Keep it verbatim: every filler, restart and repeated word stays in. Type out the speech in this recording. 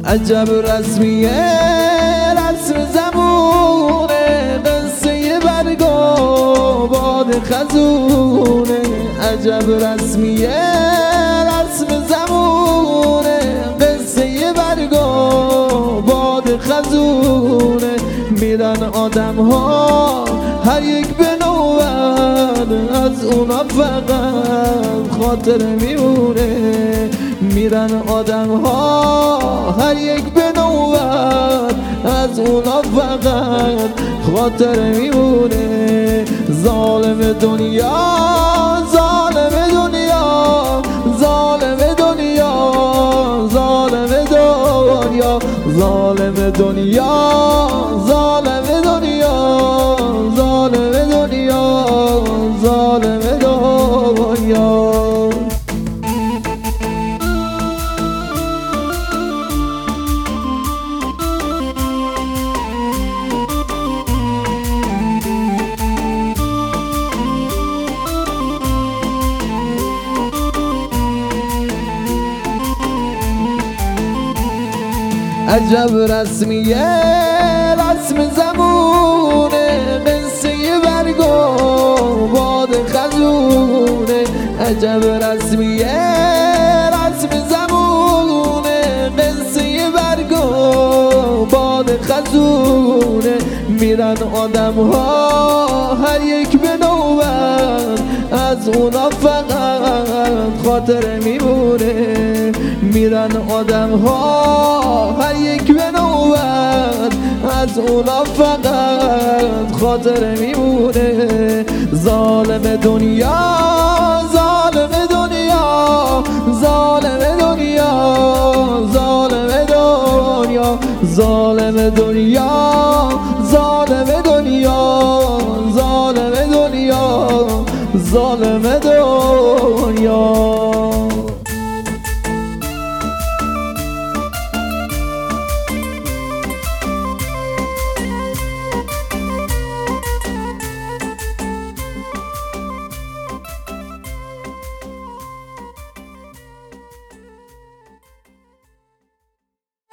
عجب رسمیه رسم زمونه، قصه برگ و باد خزونه. عجب رسمیه رسم زمونه، قصه برگ و باد خزونه. میرن آدم ها هر یک به نوبت، از اونا فقط خاطر میمونه. میرن آدم ها هر یک به نوبت، از اونا فقط خاطر میمونه. ظالم دنیا ظالم دنیا ظالم دنیا ظالم دنیا ظالم دنیا ظالم دنیا ظالم دنیا ظالم دنیا. عجب رسمیه رسم زمونه، قصه برگ و باد خزونه. عجب رسمیه رسم زمونه، قصه برگ و باد خزونه. میرن آدم ها هر یک به نوبت، از اونا فقط خاطر میمونه. میرن آدم ها هر یک به نوبت، از اونا فقط خاطر میمونه. ظالم دنیا ظالم دنیا ظالم دنیا ظالم دنیا ظالم دنیا ظالم دنیا ظالم دنیا ظالم دنیا.